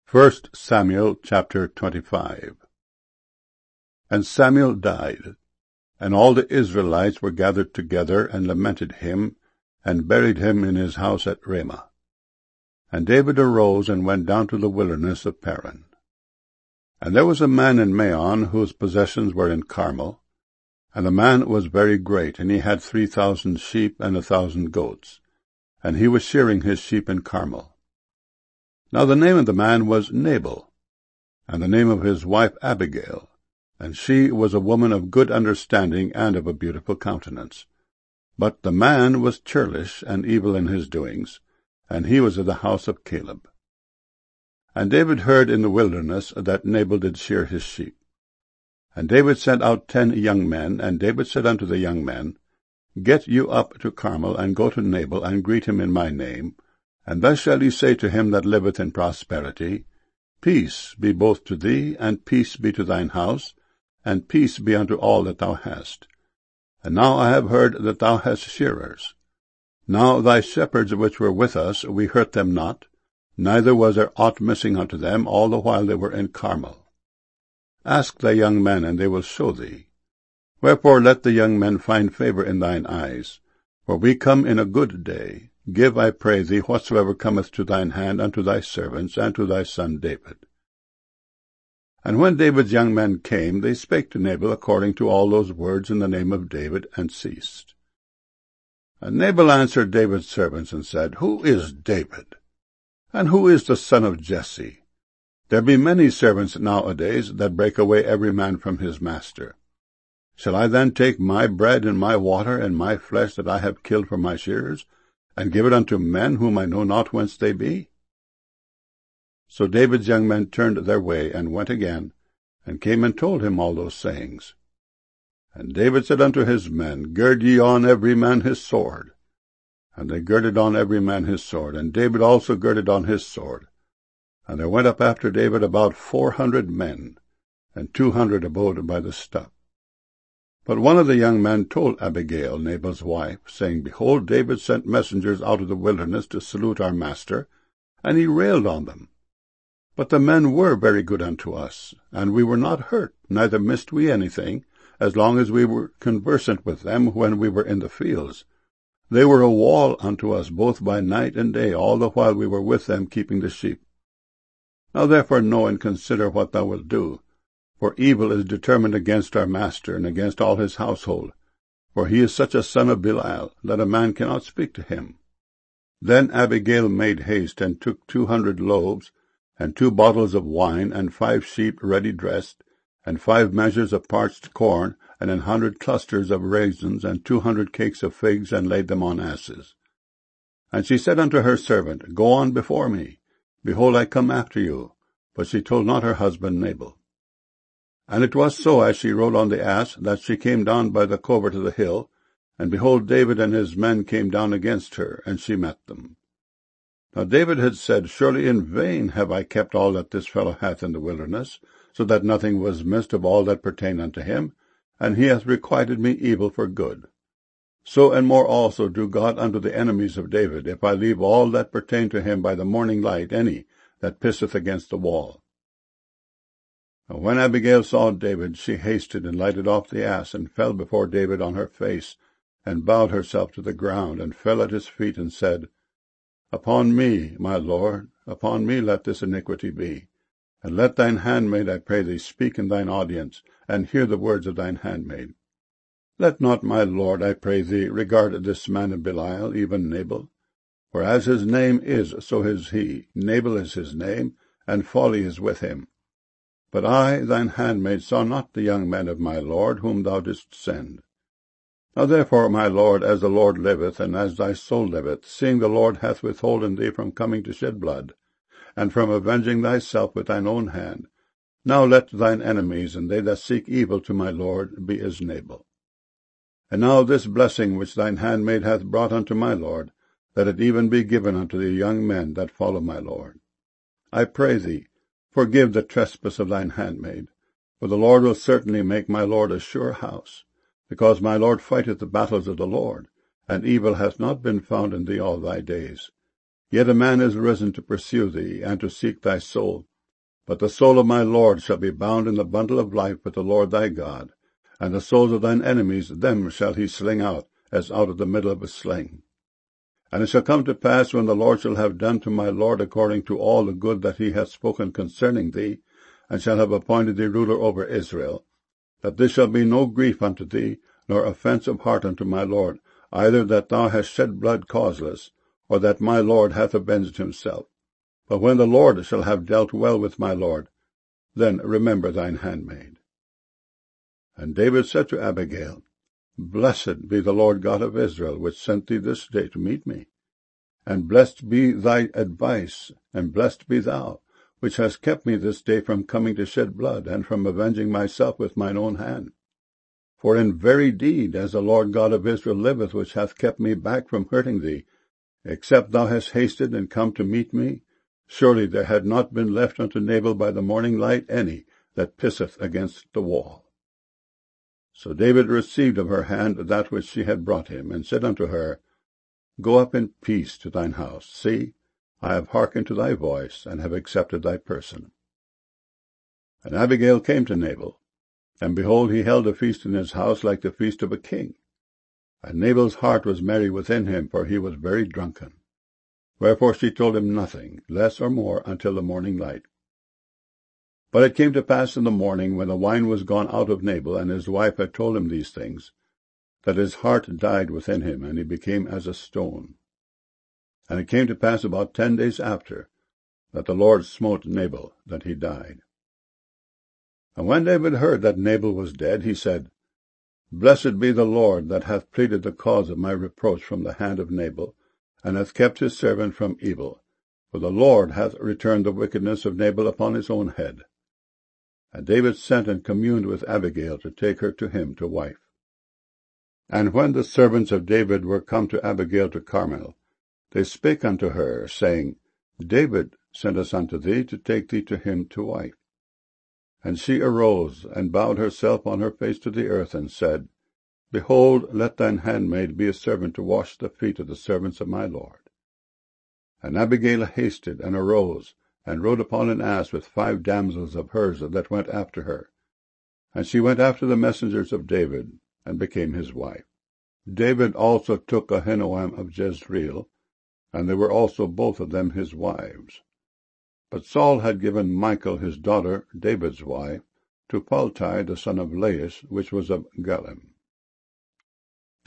1 Samuel chapter 25. And Samuel died, and all the Israelites were gathered together, and lamented him, and buried him in his house at Ramah. And David arose and went down to the wilderness of Paran. And there was a man in Maon, whose possessions were in Carmel, and the man was very great, and he had 3,000 sheep and 1,000 goats, and he was shearing his sheep in Carmel. Now the name of the man was Nabal, and the name of his wife Abigail, and she was a woman of good understanding and of a beautiful countenance. But the man was churlish and evil in his doings, and he was of the house of Caleb. And David heard in the wilderness that Nabal did shear his sheep. And David sent out 10 young men, and David said unto the young men, Get you up to Carmel, and go to Nabal, and greet him in my name, and thus shall ye say to him that liveth in prosperity, Peace be both to thee, and peace be to thine house, and peace be unto all that thou hast. And now I have heard that thou hast shearers. Now thy shepherds which were with us, we hurt them not, neither was there aught missing unto them all the while they were in Carmel. Ask thy young men, and they will show thee. Wherefore let the young men find favor in thine eyes, for we come in a good day. Give, I pray thee, whatsoever cometh to thine hand unto thy servants and to thy son David. And when David's young men came, they spake to Nabal according to all those words in the name of David, and ceased. And Nabal answered David's servants, and said, Who is David? And who is the son of Jesse? There be many servants nowadays that break away every man from his master. Shall I then take my bread and my water and my flesh that I have killed for my shearers, and give it unto men whom I know not whence they be? So David's young men turned their way, and went again, and came and told him all those sayings. And David said unto his men, Gird ye on every man his sword. And they girded on every man his sword, and David also girded on his sword. And there went up after David about 400 men, and 200 abode by the stuff. But one of the young men told Abigail, Nabal's wife, saying, Behold, David sent messengers out of the wilderness to salute our master, and he railed on them. But the men were very good unto us, and we were not hurt, neither missed we anything, as long as we were conversant with them when we were in the fields. They were a wall unto us both by night and day, all the while we were with them keeping the sheep. Now therefore know and consider what thou wilt do. For evil is determined against our master, and against all his household. For he is such a son of Belial, that a man cannot speak to him. Then Abigail made haste, and took 200 loaves, and 2 bottles of wine, and 5 sheep ready dressed, and 5 measures of parched corn, and 100 clusters of raisins, and 200 cakes of figs, and laid them on asses. And she said unto her servant, Go on before me. Behold, I come after you. But she told not her husband Nabal. And it was so, as she rode on the ass, that she came down by the covert of the hill, and behold, David and his men came down against her, and she met them. Now David had said, Surely in vain have I kept all that this fellow hath in the wilderness, so that nothing was missed of all that pertained unto him, and he hath requited me evil for good. So and more also do God unto the enemies of David, if I leave all that pertain to him by the morning light any that pisseth against the wall. And when Abigail saw David, she hasted and lighted off the ass, and fell before David on her face, and bowed herself to the ground, and fell at his feet, and said, Upon me, my lord, upon me let this iniquity be. And let thine handmaid, I pray thee, speak in thine audience, and hear the words of thine handmaid. Let not my lord, I pray thee, regard this man of Belial, even Nabal. For as his name is, so is he. Nabal is his name, and folly is with him. But I, thine handmaid, saw not the young men of my lord, whom thou didst send. Now therefore, my lord, as the Lord liveth, and as thy soul liveth, seeing the Lord hath withholden thee from coming to shed blood, and from avenging thyself with thine own hand, now let thine enemies, and they that seek evil to my lord, be as Nabal. And now this blessing which thine handmaid hath brought unto my lord, let it even be given unto the young men that follow my lord. I pray thee, forgive the trespass of thine handmaid, for the Lord will certainly make my lord a sure house, because my lord fighteth the battles of the Lord, and evil hath not been found in thee all thy days. Yet a man is risen to pursue thee, and to seek thy soul, But the soul of my Lord shall be bound in the bundle of life with the Lord thy God, and the souls of thine enemies, them shall he sling out, as out of the middle of a sling. And it shall come to pass, when the Lord shall have done to my Lord according to all the good that he hath spoken concerning thee, and shall have appointed thee ruler over Israel, that this shall be no grief unto thee, nor offence of heart unto my Lord, either that thou hast shed blood causeless, or that my Lord hath avenged himself. But when the Lord shall have dealt well with my Lord, then remember thine handmaid. And David said to Abigail, Blessed be the Lord God of Israel, which sent thee this day to meet me. And blessed be thy advice, and blessed be thou, which hast kept me this day from coming to shed blood, and from avenging myself with mine own hand. For in very deed, as the Lord God of Israel liveth, which hath kept me back from hurting thee, except thou hast hasted and come to meet me, surely there had not been left unto Nabal by the morning light any that pisseth against the wall. So David received of her hand that which she had brought him, and said unto her, Go up in peace to thine house. See, I have hearkened to thy voice, and have accepted thy person. And Abigail came to Nabal, and behold, he held a feast in his house like the feast of a king. And Nabal's heart was merry within him, for he was very drunken. Wherefore she told him nothing, less or more, until the morning light. But it came to pass in the morning, when the wine was gone out of Nabal, and his wife had told him these things, that his heart died within him, and he became as a stone. And it came to pass about 10 days after, that the Lord smote Nabal, that he died. And when David heard that Nabal was dead, he said, Blessed be the Lord, that hath pleaded the cause of my reproach from the hand of Nabal, and hath kept his servant from evil. For the Lord hath returned the wickedness of Nabal upon his own head. And David sent and communed with Abigail to take her to him to wife. And when the servants of David were come to Abigail to Carmel, they spake unto her, saying, David sent us unto thee to take thee to him to wife. And she arose, and bowed herself on her face to the earth, and said, Behold, let thine handmaid be a servant to wash the feet of the servants of my Lord. And Abigail hasted, and arose, and rode upon an ass with 5 damsels of hers that went after her. And she went after the messengers of David, and became his wife. David also took Ahinoam of Jezreel, and they were also both of them his wives. But Saul had given Michal his daughter, David's wife, to Paltai the son of Laish, which was of Gallim.